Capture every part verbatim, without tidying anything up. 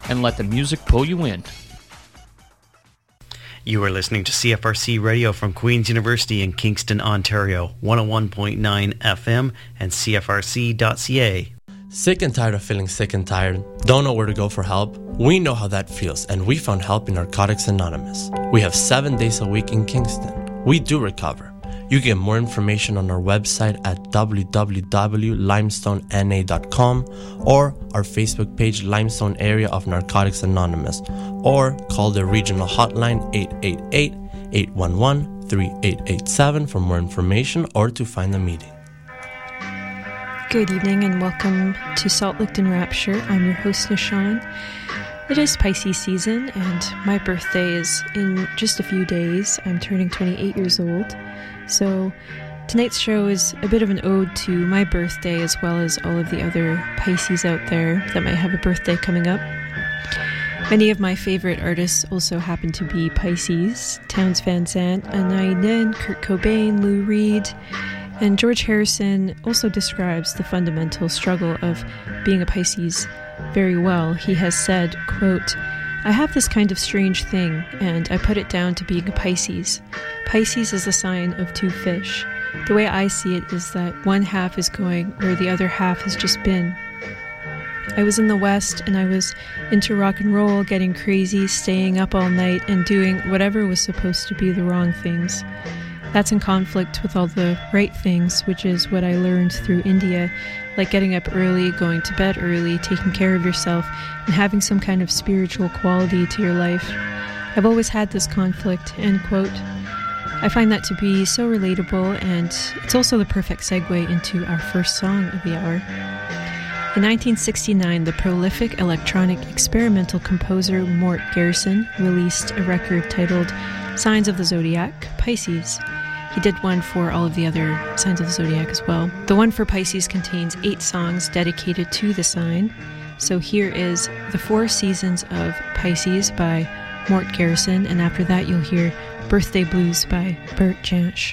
and let the music pull you in. You are listening to C F R C Radio from Queen's University in Kingston, Ontario, one oh one point nine F M and C F R C dot C A. Sick and tired of feeling sick and tired? Don't know where to go for help? We know how that feels, and we found help in Narcotics Anonymous. We have seven days a week in Kingston. We do recover. You get more information on our website at w w w dot limestone n a dot com or our Facebook page Limestone Area of Narcotics Anonymous, or call the regional hotline eight eight eight, eight one one, three eight eight seven for more information or to find a meeting. Good evening and welcome to Salt Licked in Rapture. I'm your host, Nishan. It is Pisces season and my birthday is in just a few days. I'm turning twenty-eight years old. So tonight's show is a bit of an ode to my birthday as well as all of the other Pisces out there that might have a birthday coming up. Many of my favorite artists also happen to be Pisces: Townes Van Zandt, Anais Nin, Kurt Cobain, Lou Reed, and George Harrison also describes the fundamental struggle of being a Pisces very well. He has said, quote, "I have this kind of strange thing, and I put it down to being a Pisces. Pisces is a sign of two fish. The way I see it is that one half is going where the other half has just been. I was in the West, and I was into rock and roll, getting crazy, staying up all night, and doing whatever was supposed to be the wrong things. That's in conflict with all the right things, which is what I learned through India, like getting up early, going to bed early, taking care of yourself, and having some kind of spiritual quality to your life. I've always had this conflict," end quote. I find that to be so relatable, and it's also the perfect segue into our first song of the hour. In nineteen sixty-nine, the prolific electronic experimental composer Mort Garrison released a record titled Signs of the Zodiac, Pisces. He did one for all of the other signs of the zodiac as well. The one for Pisces contains eight songs dedicated to the sign. So here is The Four Seasons of Pisces by Mort Garrison, and after that you'll hear Birthday Blues by Bert Jansch.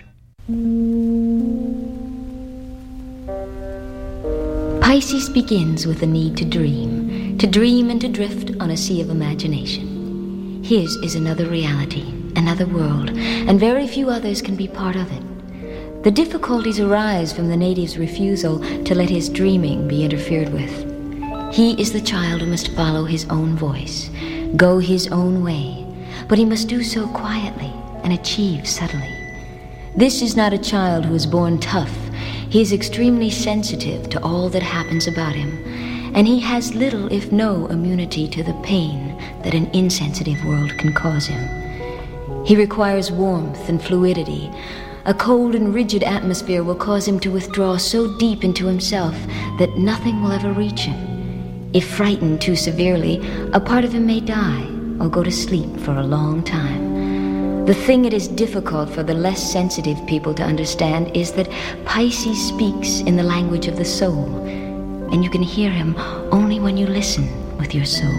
Pisces begins with the need to dream, to dream and to drift on a sea of imagination. His is another reality, another world, and very few others can be part of it. The difficulties arise from the native's refusal to let his dreaming be interfered with. He is the child who must follow his own voice, go his own way, but he must do so quietly and achieve subtly. This is not a child who is born tough. He is extremely sensitive to all that happens about him, and he has little, if no, immunity to the pain that an insensitive world can cause him. He requires warmth and fluidity. A cold and rigid atmosphere will cause him to withdraw so deep into himself that nothing will ever reach him. If frightened too severely, a part of him may die or go to sleep for a long time. The thing it is difficult for the less sensitive people to understand is that Pisces speaks in the language of the soul, and you can hear him only when you listen with your soul.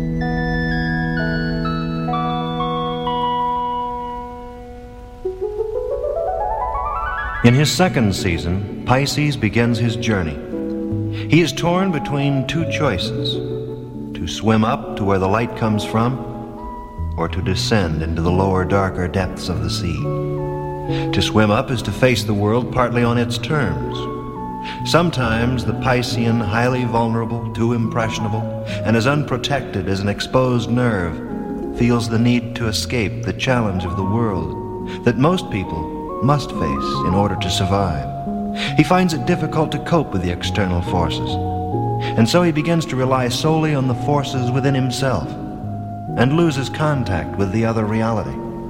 In his second season, Pisces begins his journey. He is torn between two choices: to swim up to where the light comes from, or to descend into the lower, darker depths of the sea. To swim up is to face the world partly on its terms. Sometimes the Piscean, highly vulnerable, too impressionable, and as unprotected as an exposed nerve, feels the need to escape the challenge of the world that most people must face in order to survive. He finds it difficult to cope with the external forces, and so he begins to rely solely on the forces within himself and loses contact with the other reality.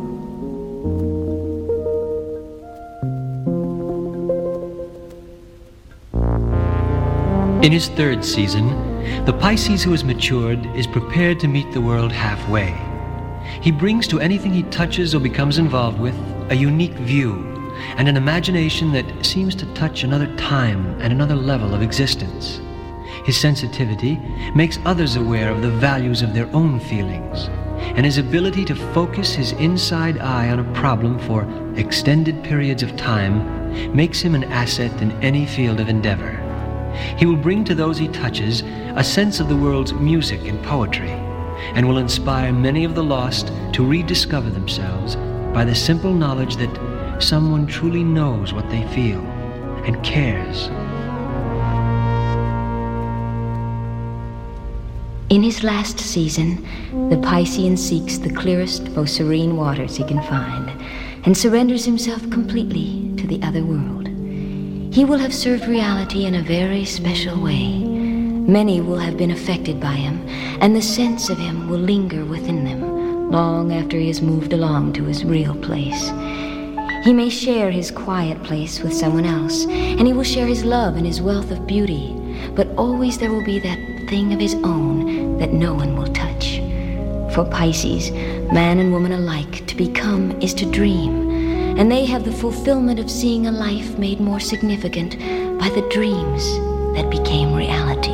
In his third season, the Pisces who has matured is prepared to meet the world halfway. He brings to anything he touches or becomes involved with a unique view and an imagination that seems to touch another time and another level of existence. His sensitivity makes others aware of the values of their own feelings, and his ability to focus his inside eye on a problem for extended periods of time makes him an asset in any field of endeavor. He will bring to those he touches a sense of the world's music and poetry, and will inspire many of the lost to rediscover themselves by the simple knowledge that someone truly knows what they feel and cares. In his last season, the Piscean seeks the clearest, most serene waters he can find and surrenders himself completely to the other world. He will have served reality in a very special way. Many will have been affected by him, and the sense of him will linger within them long after he has moved along to his real place. He may share his quiet place with someone else, and he will share his love and his wealth of beauty, but always there will be that thing of his own that no one will touch. For Pisces, man and woman alike, to become is to dream, and they have the fulfillment of seeing a life made more significant by the dreams that became reality.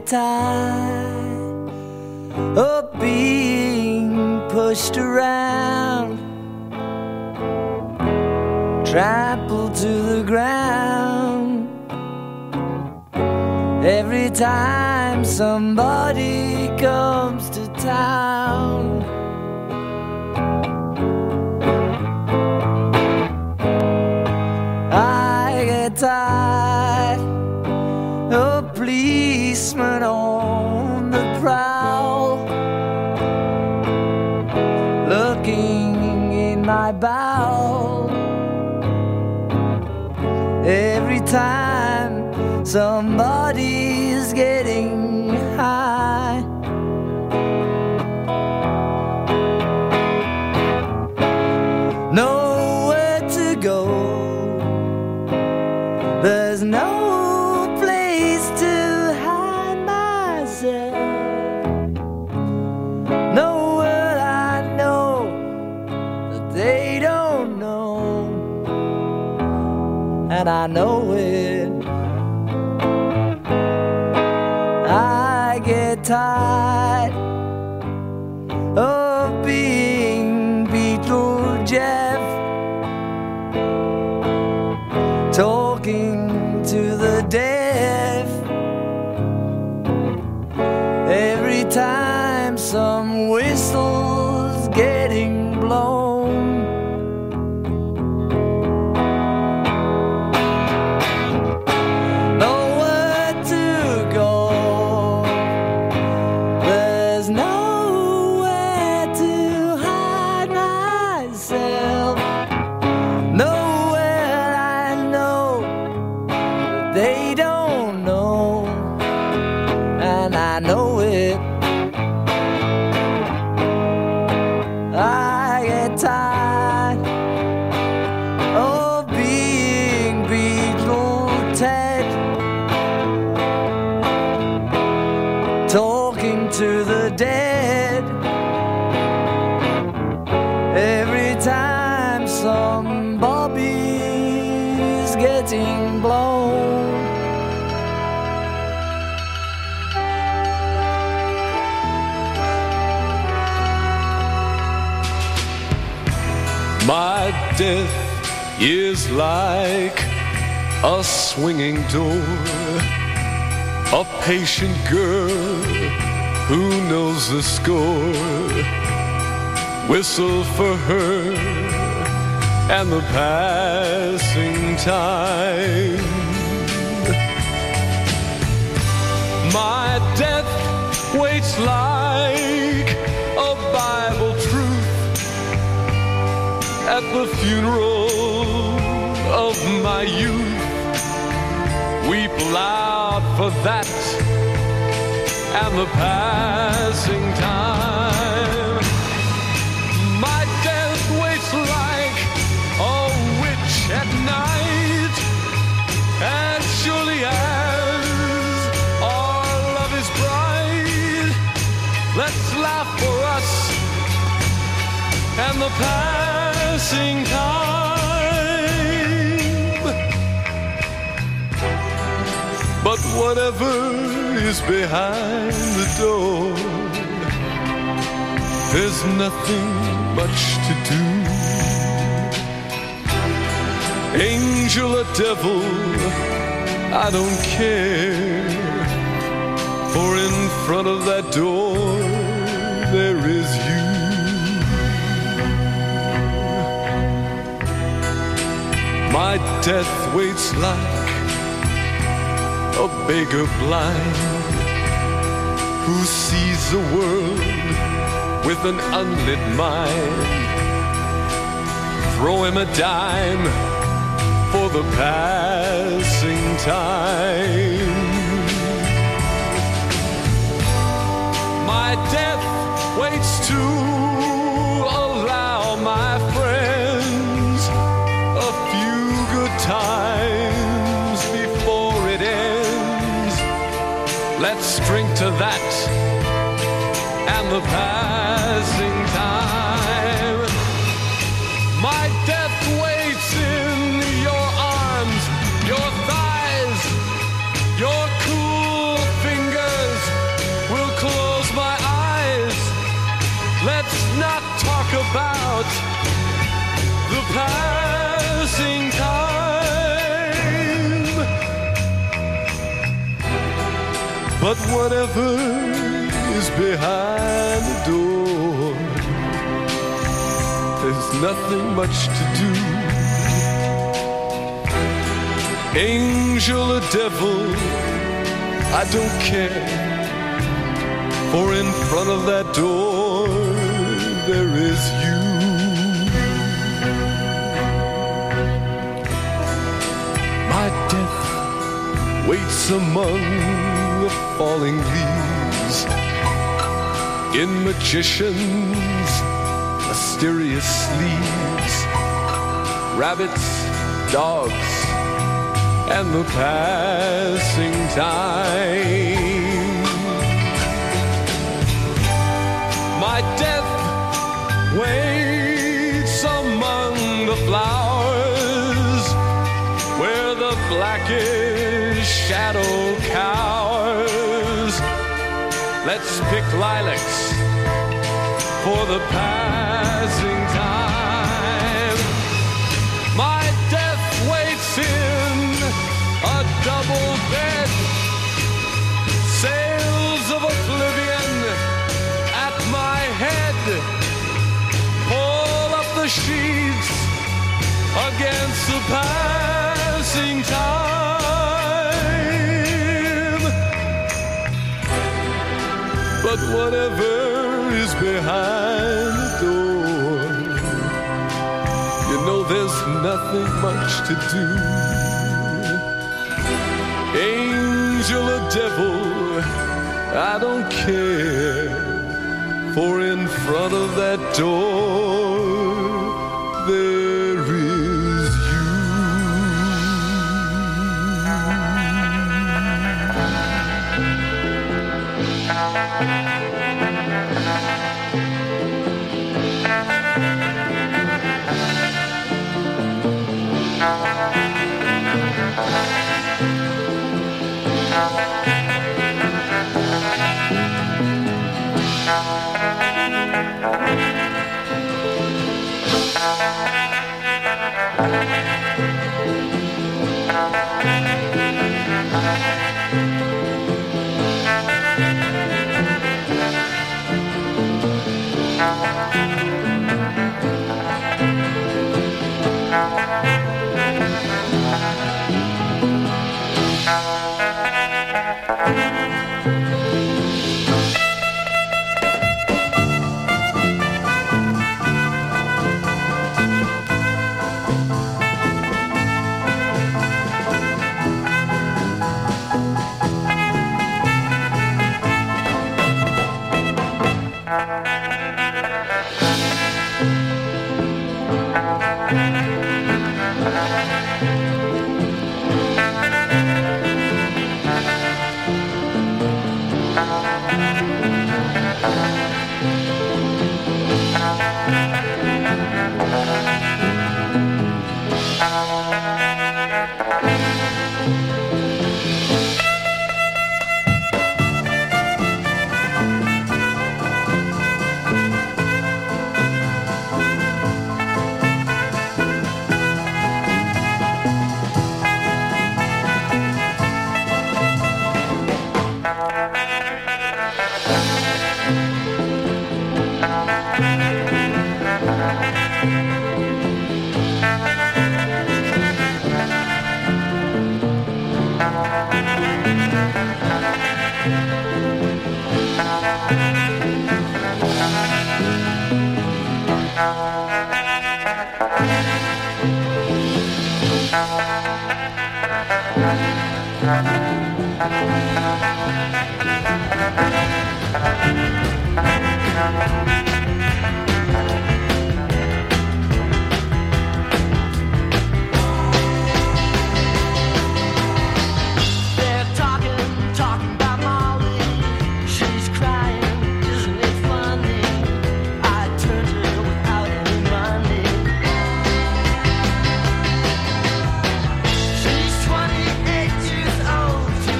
get tired of being pushed around, trampled to the ground. Every time somebody comes to town, I get tired of policemen on the prowl, looking in my bowel. Every time somebody's getting high, nowhere to go, there's no place to hide myself. Nowhere I know that they don't know, and I know it. I get tired of being Beetle Jeff, talking to the deaf. Every time some whistle's getting blown, nowhere to go, there's nowhere to hide myself. Nowhere I know they don't know, and I know it. I get tired of being Beetle Ted, talking to the dead. Every time some Bobby's getting blown. My death is like a swinging door, a patient girl who knows the score. Whistle for her and the passing time. My death waits like a Bible truth at the funeral of my youth. Weep loud for that and the passing time. My death waits like a witch at night, as surely as our love is bright. Let's laugh for us and the passing time. But whatever is behind the door, there's nothing much to do. Angel or devil, I don't care, for in front of that door there is you. My death waits like a beggar blind who sees the world with an unlit mind. Throw him a dime for the passing time. My death waits to allow my friends a few good times before it ends. Let's drink to that and the passing time. My death waits in your arms, your thighs, your cool fingers, But whatever is behind the door, there's nothing much to do. Angel or devil, I don't care, for in front of that door there is you. My death waits among the falling leaves, in magicians' mysterious sleeves, rabbits, dogs, and the passing time. My death waits among the flowers, where the blackish shadow cowers. Let's pick lilacs for the passing time. My death waits in a double bed, sails of oblivion at my head. Pull up the sheets against the passing time. But whatever is behind the door, you know there's nothing much to do. Angel or devil, I don't care, for in front of that door there is you.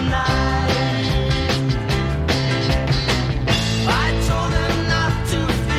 To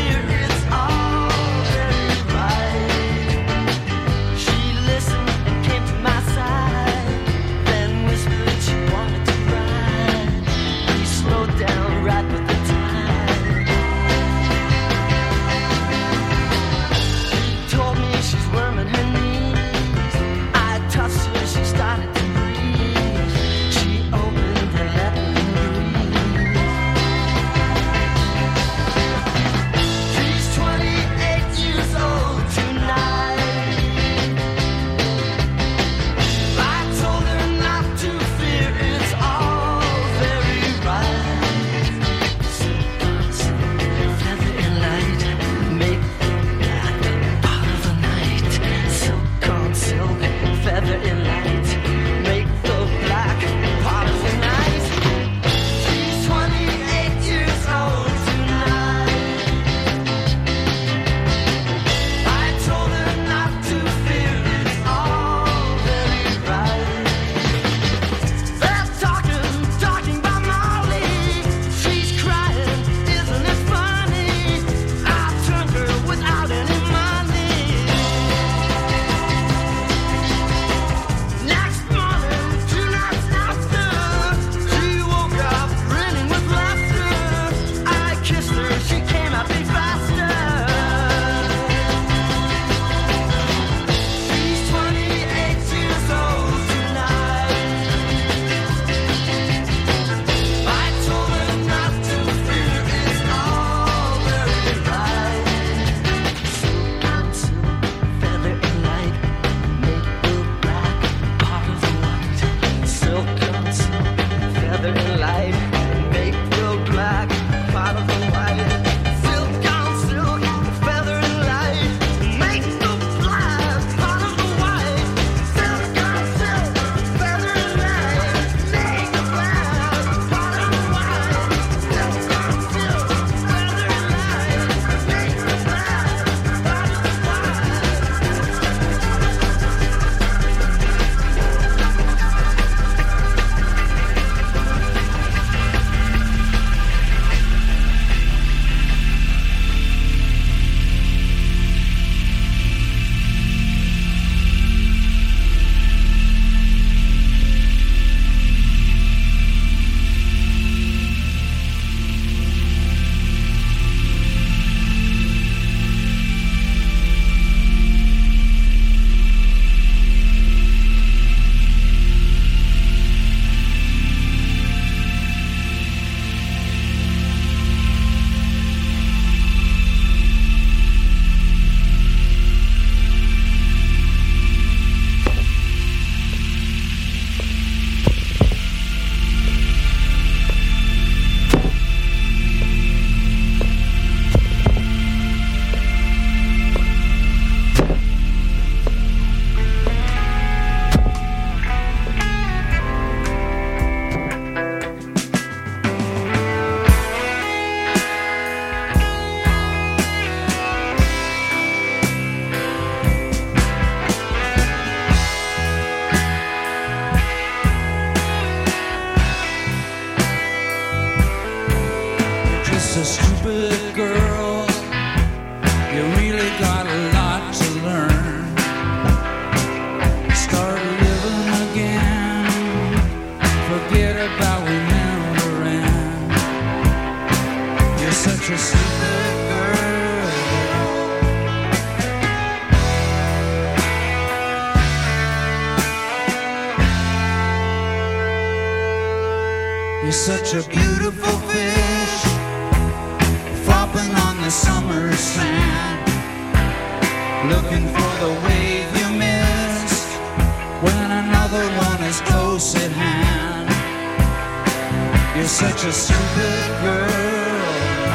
You're such a beautiful fish, flopping on the summer sand, looking for the wave you missed when another one is close at hand. You're such a stupid girl.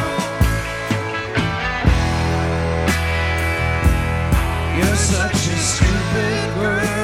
You're such a stupid girl.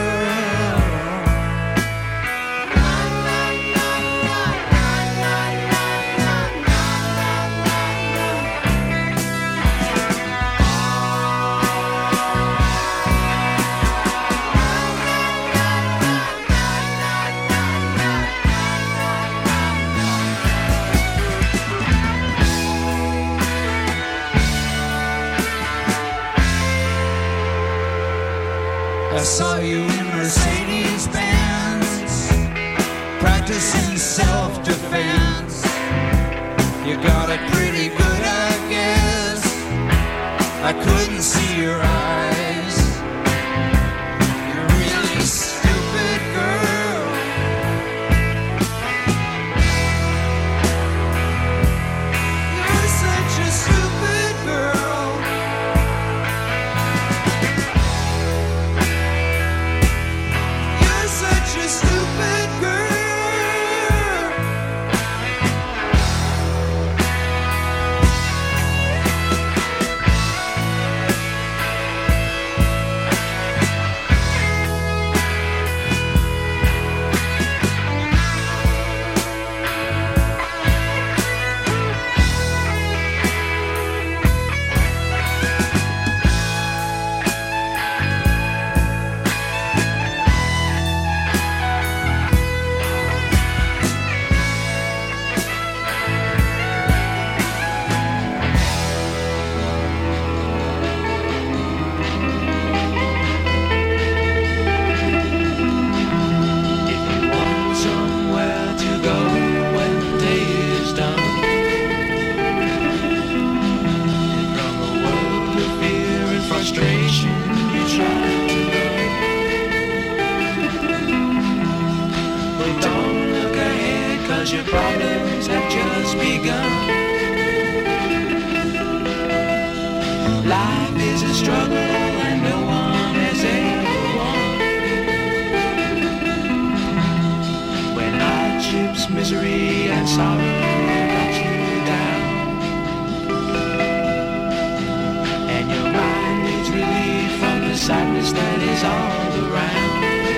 I saw you in Mercedes-Benz, practicing self-defense. You got it pretty good, I guess. I couldn't see your eyes. You're a really stupid girl. You're such a stupid girl. Such a stupid girl. Your problems have just begun. Life is a struggle and no one has ever won. When hardships, misery and sorrow got you down, and your mind needs relief from the sadness that is all around.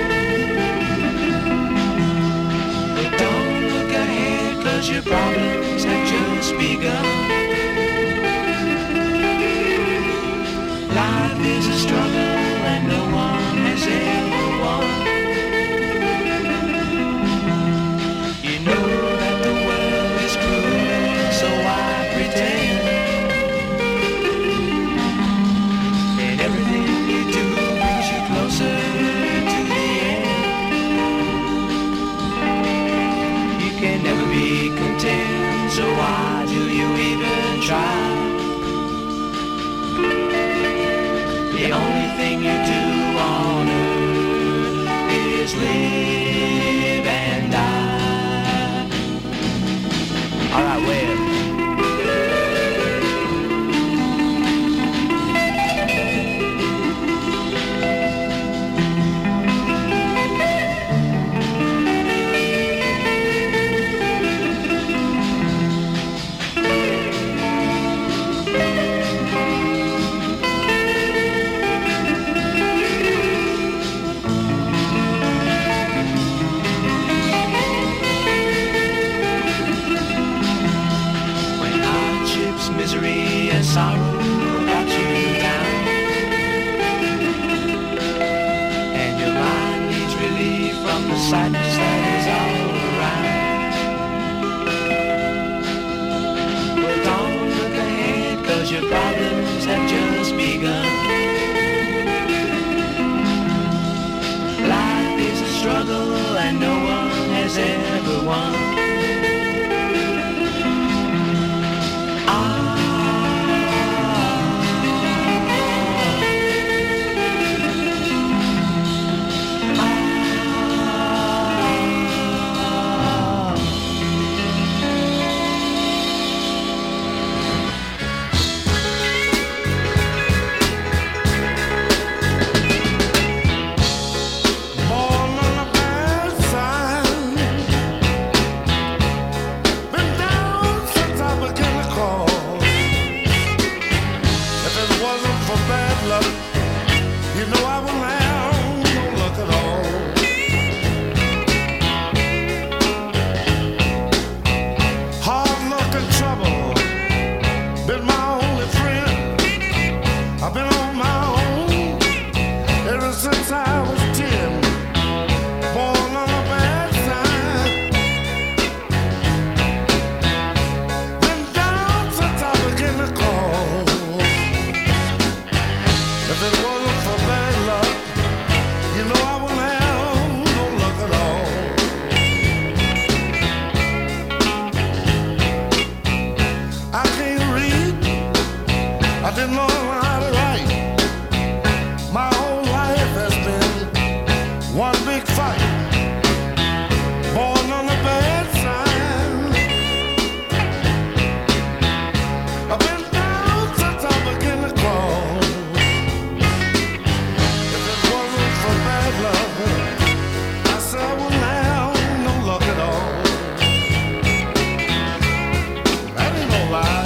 Cause your problems have just begun. Life is a struggle and no one has ever won. You know that the world is cruel, so why pretend? And everything you do brings you closer to the end. You can never be content, so why do you even try? The only thing you do on earth is live and die. All right, well. Misery and sorrow got you down, and your mind needs relief from the sadness that is all around. Well, don't look ahead, cause your problems have just begun. Life is a struggle and no one has ever won. one big fight, born on the bad side. I've been down since I began to crawl. If it wasn't for bad luck, I said I wouldn't have no luck at all. That ain't no lie.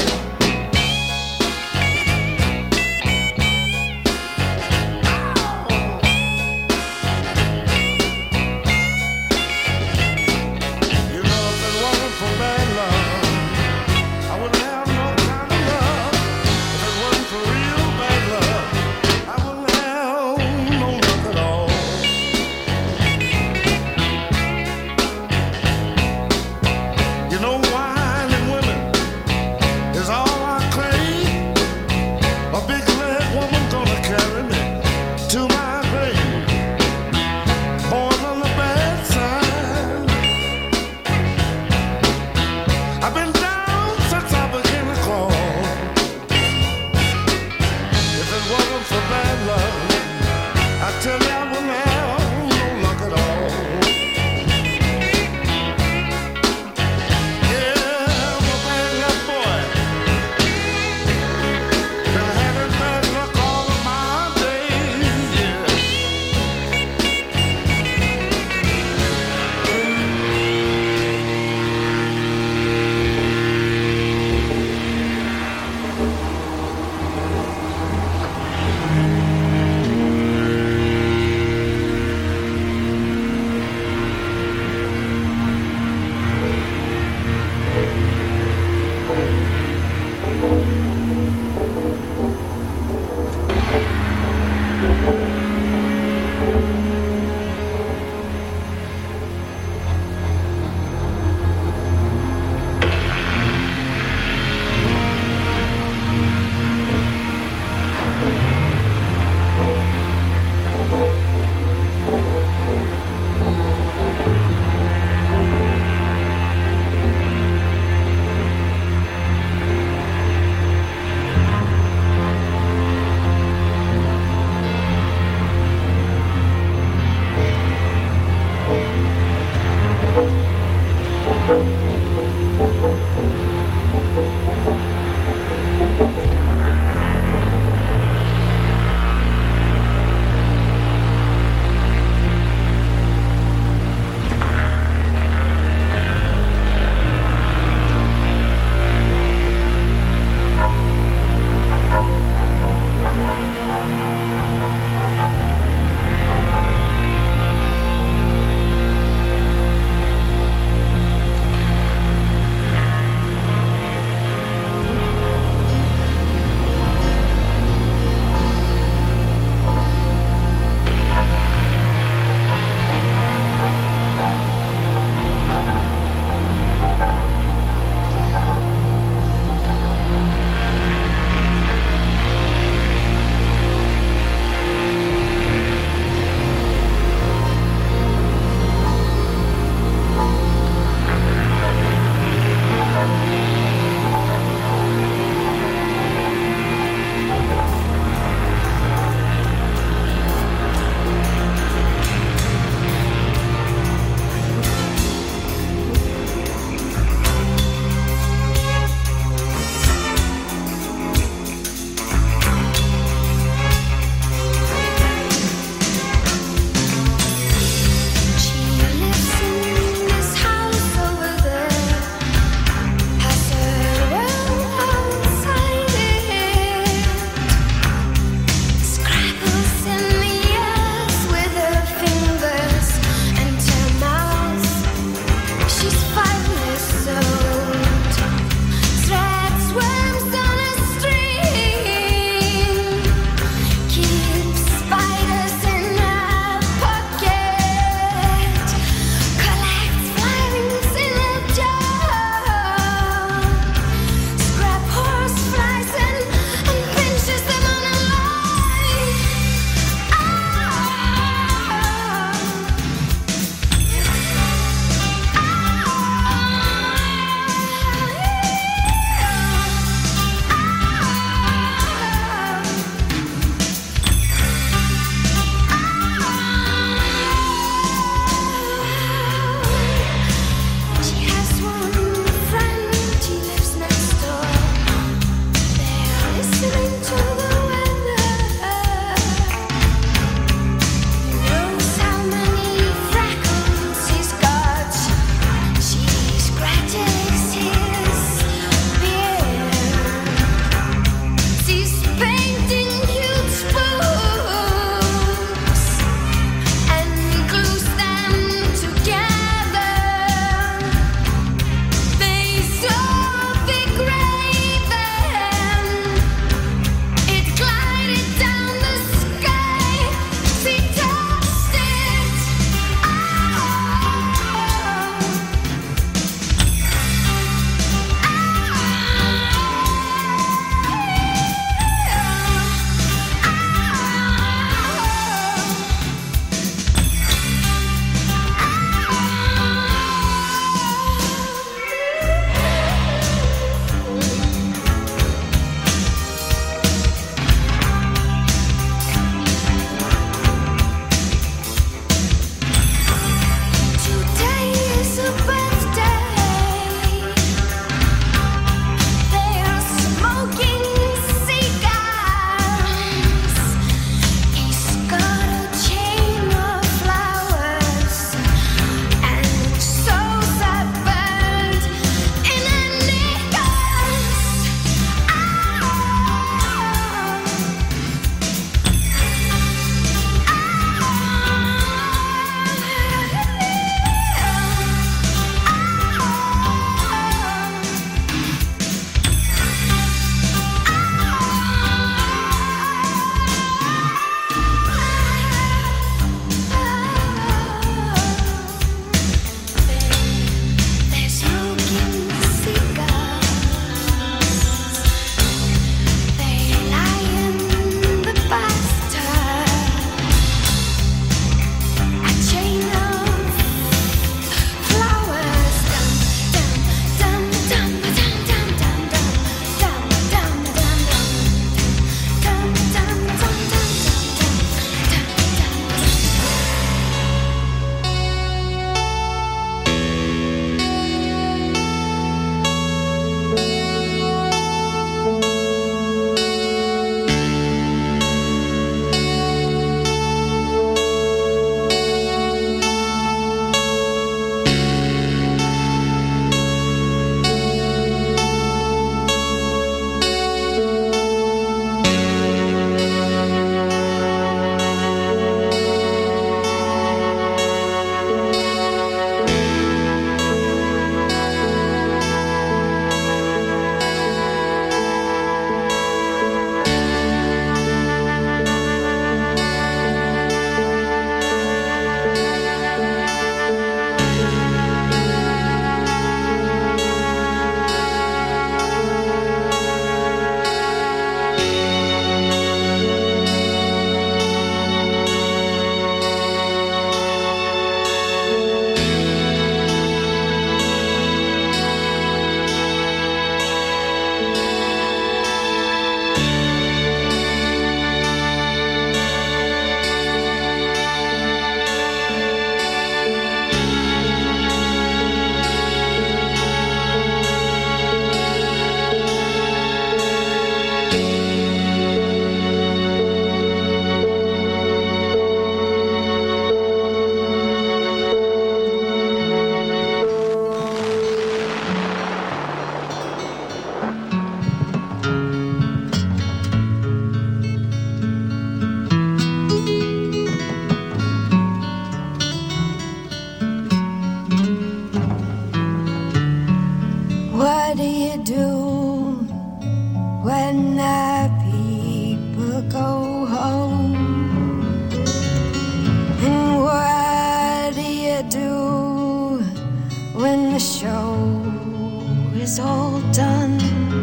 show is all done,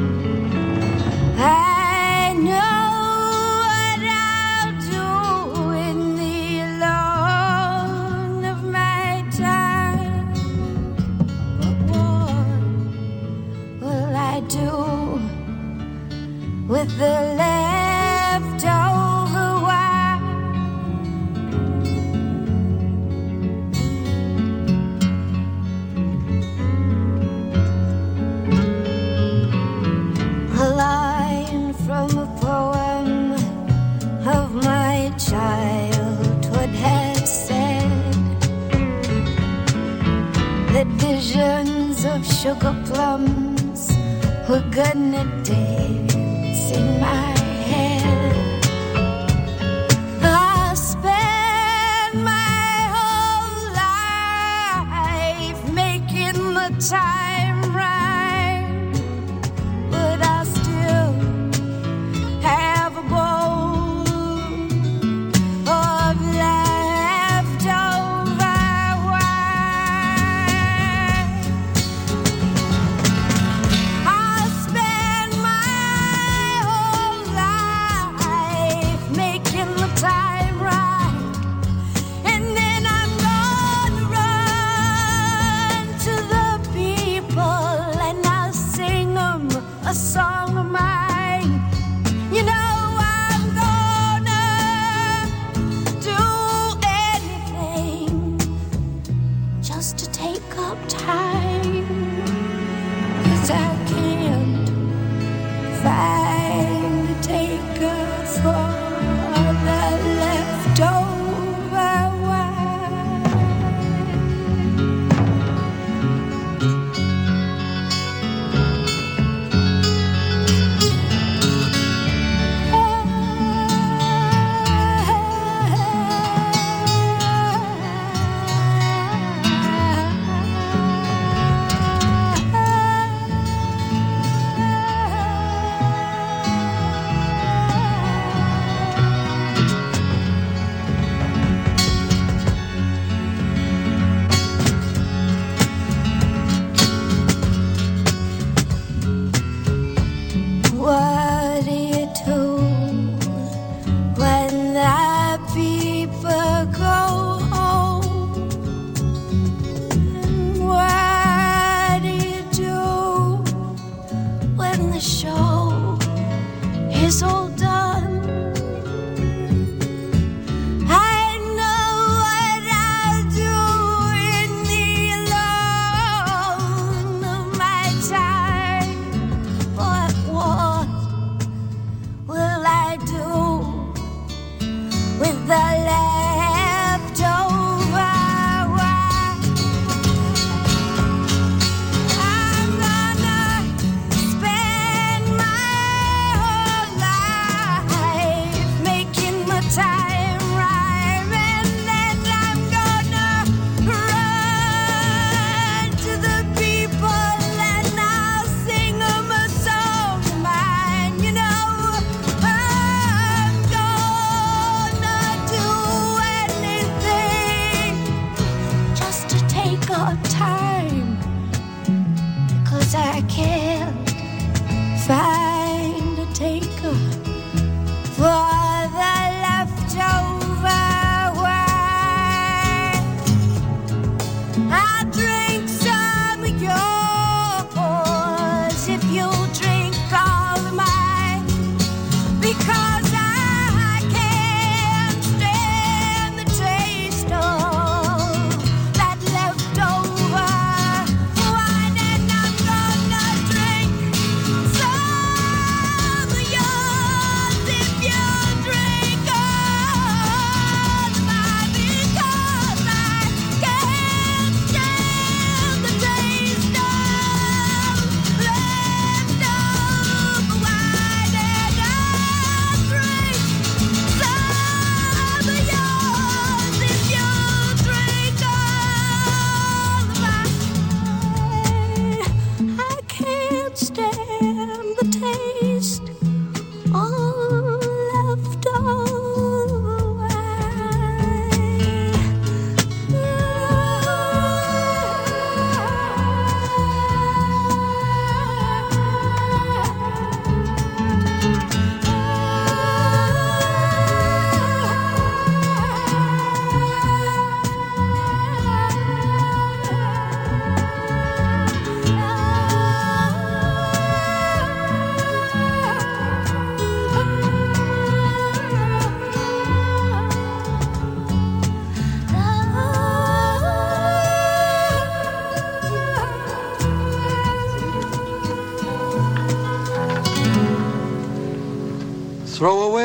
I know what I'll do in the alone of my time. But what will I do with the leftover wine? A line from a poem of my childhood has said that visions of sugar plums were gonna dance in my head. I spent my whole life making the time right, but I still have a bowl of leftover wine. I spent my whole life making the time right, and then I'm gonna run to the people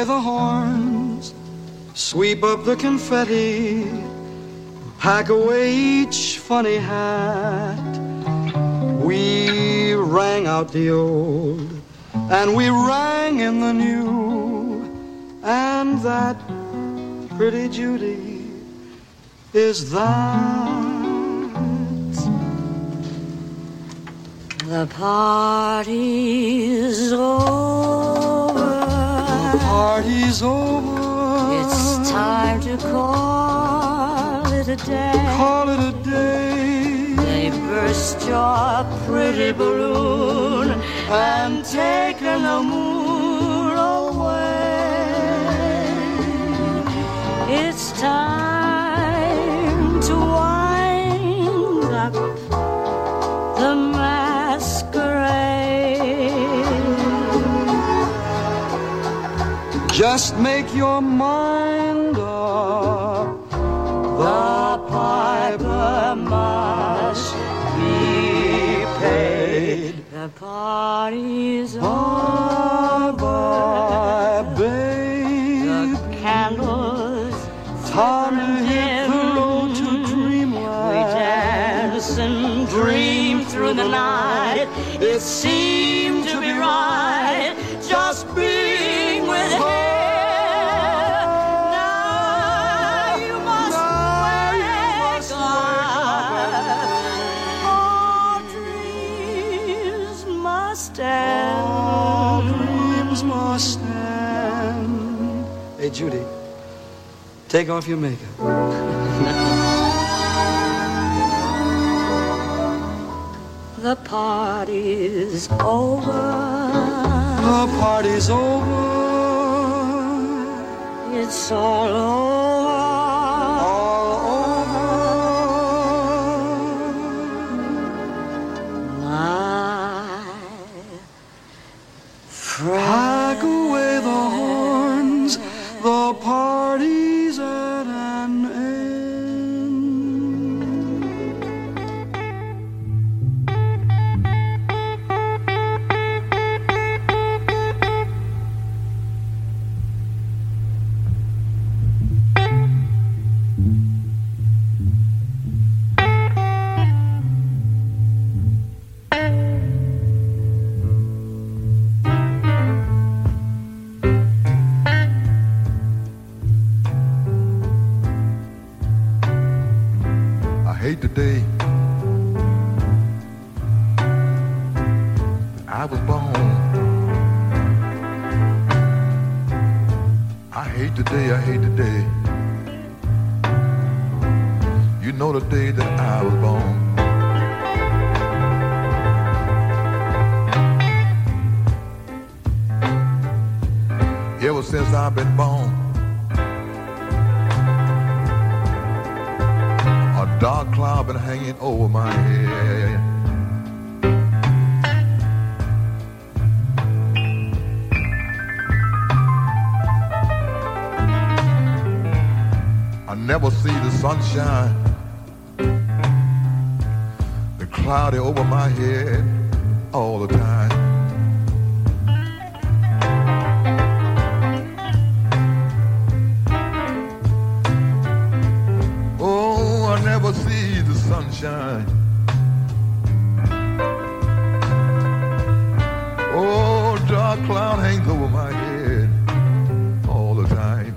away the horns, sweep up the confetti, pack away each funny hat. We rang out the old, and we rang in the new, and that pretty Judy is that. The party's over. The party's over. It's time to call it a day. Call it a day. They burst your pretty balloon and taken the moon away. It's time to wind up the masquerade. Just make your mind up. The piper must be paid. The party's over. Bye, babe. The candles time to hit the road to dreamland. We dance and dream through the night. It seemed to be right, just being with him. Now you must wake up. All dreams must end. All dreams must end. Hey, Judy, take off your makeup. The party's over. The party's over. It's all over. All over. My friend. Pack away the horns. The party's at an end. I hate the day I was born. I hate the day, I hate the day. You know the day that I was born. Ever since I've been born, a dark cloud been hanging over my head. I never see the sunshine, the cloudy over my head all the time. Oh, I never see the sunshine. Oh, dark cloud hangs over my head all the time.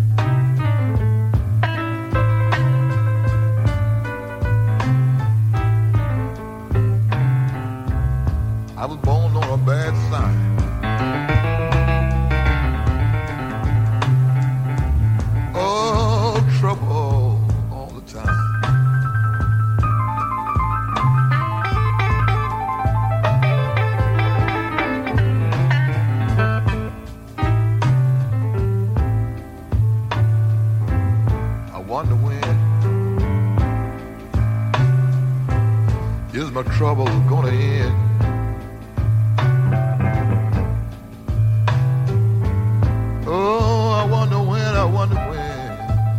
I was born on a bad side. Oh, trouble all the time. I wonder when is my trouble gonna end? Oh, I wonder when, I wonder when.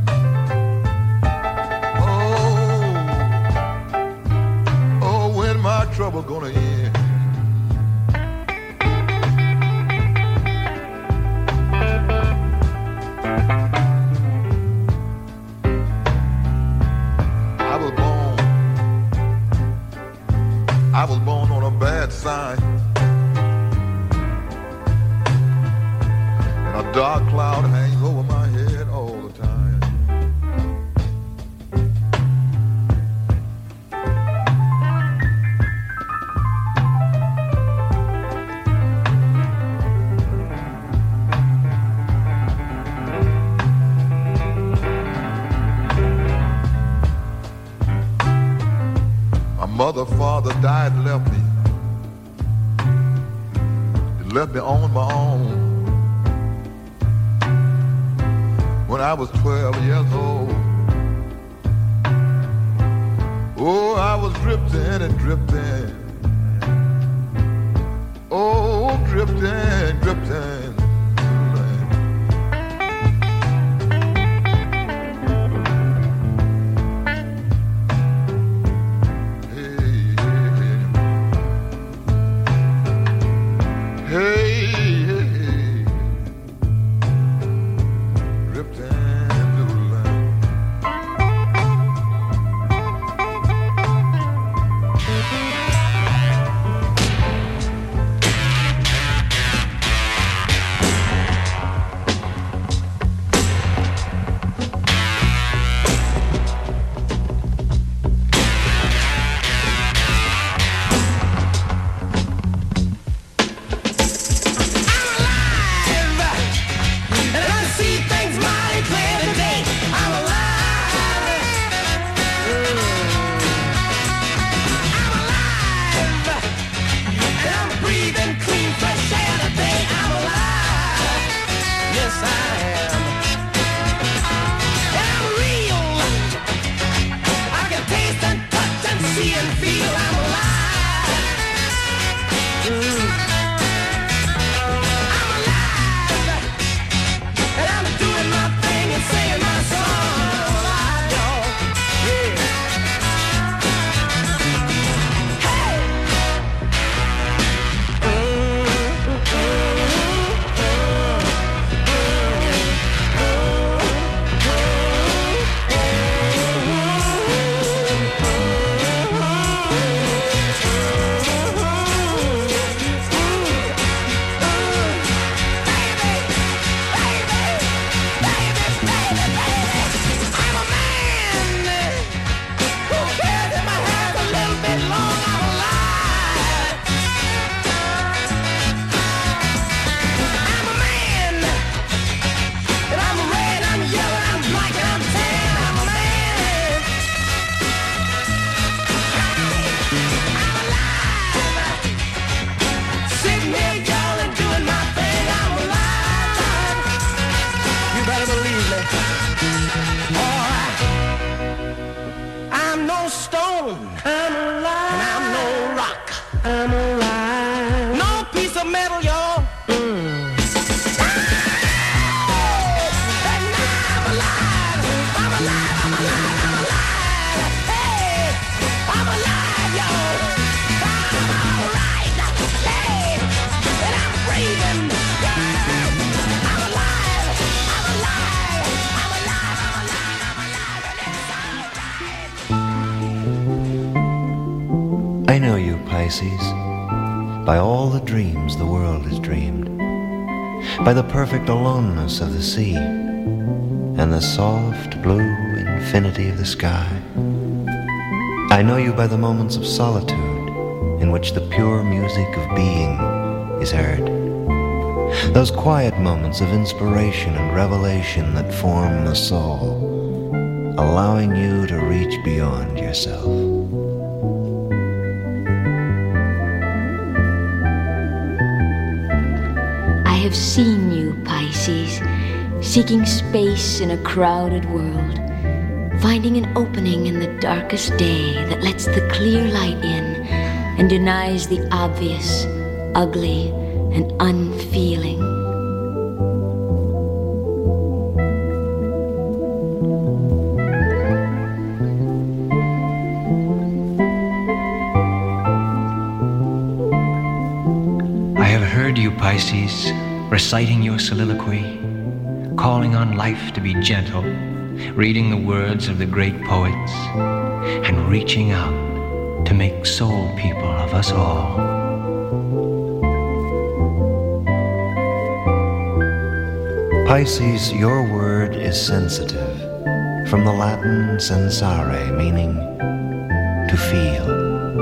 Oh, oh, when my trouble gonna end. sign. And a dark cloud hangs over my head all the time. Mother, father died and left me. They left me on my own. When I was twelve years old. Oh, I was drifting and drifting. Oh, drifting, drifting. By all the dreams the world has dreamed, by the perfect aloneness of the sea, and the soft blue infinity of the sky. I know you by the moments of solitude, in which the pure music of being is heard. Those quiet moments of inspiration and revelation that form the soul, allowing you to reach beyond yourself. I have seen you, Pisces, seeking space in a crowded world, finding an opening in the darkest day that lets the clear light in and denies the obvious, ugly, and unfeeling. I have heard you, Pisces, reciting your soliloquy, calling on life to be gentle, reading the words of the great poets, and reaching out to make soul people of us all. Pisces, your word is sensitive, from the Latin sensare, meaning to feel.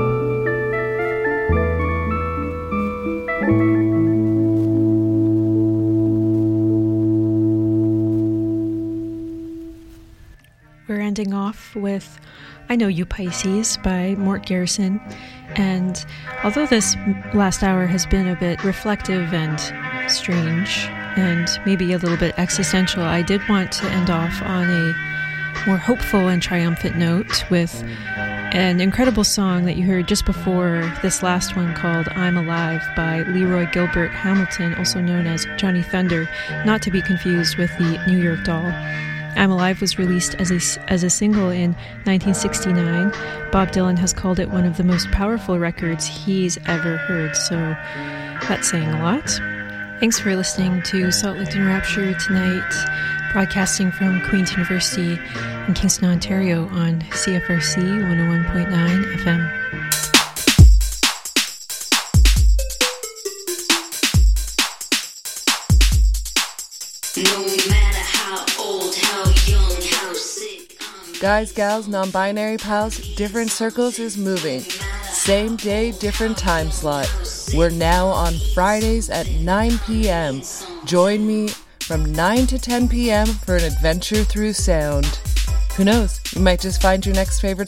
We're ending off with I Know You Pisces by Mort Garrison, and although this last hour has been a bit reflective and strange and maybe a little bit existential, I did want to end off on a more hopeful and triumphant note with an incredible song that you heard just before this last one called I'm Alive by Leroy Gilbert Hamilton, also known as Johnny Thunder, not to be confused with the New York Doll. I'm Alive was released as a, as a single in nineteen sixty-nine. Bob Dylan has called it one of the most powerful records he's ever heard, so that's saying a lot. Thanks for listening to Salt Lake and Rapture tonight, broadcasting from Queen's University in Kingston, Ontario on C F R C one oh one point nine F M. Guys, gals, non-binary pals, different circles is moving. Same day, different time slot. We're now on Fridays at nine p.m. Join me from nine to ten p.m. for an adventure through sound. Who knows, you might just find your next favorite